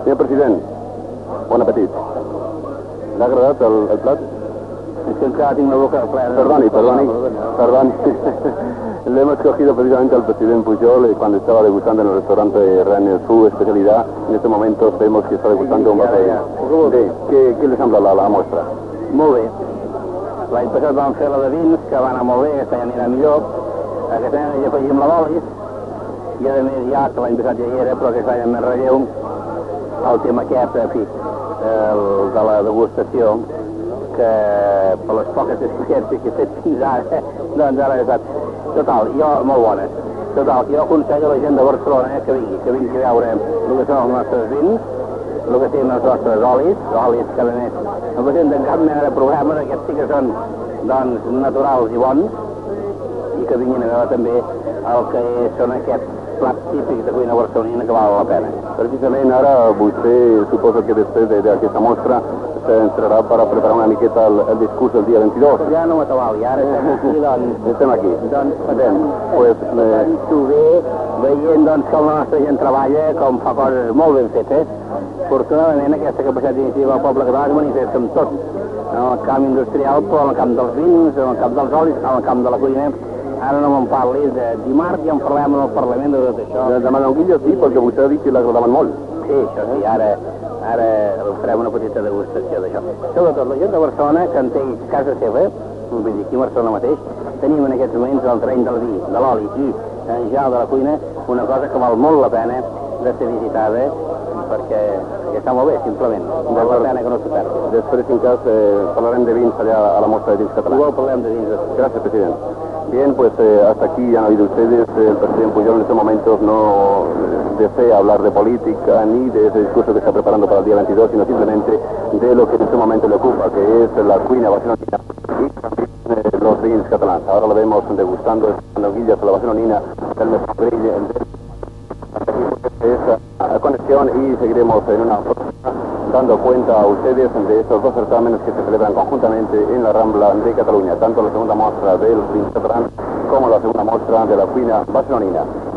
Senyor president, bon apetit. L'ha agradat el plat? Es que encara tinc la boca plena. Perdoni. Le hemos cogido precisamente al presidente Pujol cuando estaba degustando en el restaurante Rennes su especialidad. En este momento vemos que está degustando un paté. ¿Qué les sembla la muestra? Molt bé. L'any passat vam fer la de vins, que va anar molt bé, aquest any anirà millor. Aquest any ja afegim la d'olis, i a més ja, que l'any passat ja hi era, però aquest any amb més relleu, el tema aquest, en fi, el de la degustació, que per les poques experiències que he fet fins ara, doncs ara he estat. Total, molt bones. Total, jo aconsello a la gent de Barcelona que vingui a veure el que són els nostres vins, el que són els nostres olis que a més no presenten cap mena de problemes, aquests sí que són doncs, naturals i bons, i que vinguin a veure també el que són aquests plats típics de cuina barcelonina que val la pena. Precisament ara vostè suposo que després d'aquesta mostra s'entrarà per preparar una miqueta el discurs del dia 22. Ja no m'atabali, ara estem aquí. Doncs sento bé veient doncs, que la nostra gent treballa com fa coses molt ben fetes. Afortunadament aquesta capacitat d'iniciativa del poble català es manifesta amb tot. En el camp industrial, però en el camp dels vins, en el camp dels olis, en el camp de la cuina. Ara no me'n parlis, dimarts ja en parlem en el Parlament de tot això. De Manonguilla sí, perquè vostè ha dit que l'agradaven molt. Sí, això sí, ara farem una petita degustació d'això. Sobretot la gent de Barcelona, que en té casa seva, vull dir, aquí a Barcelona mateix, tenim en aquests moments el terreny del vi, de l'oli i en general de la cuina, una cosa que val molt la pena de ser visitada, perquè està molt bé, simplement. Val la pena que no s'ho perdi. Després, en cas, parlarem de vins allá a la mostra de vins catalans. Igual parlem de vins. Gracias, presidente. Bien, pues hasta aquí han oído ustedes. El presidente Pujol en estos momentos no desea hablar de política ni de ese discurso que está preparando para el día 22, sino simplemente de lo que en este momento le ocupa, que es la cuina barcelonina y también los vins catalanes. Ahora lo vemos degustando en guillas de la barcelonina, el Mestre, esa conexión, y seguiremos en una próxima dando cuenta a ustedes de estos dos certámenes que se celebran conjuntamente en la Rambla de Cataluña, tanto la segunda muestra del vins catalán como la segunda muestra de la cuina barcelonina.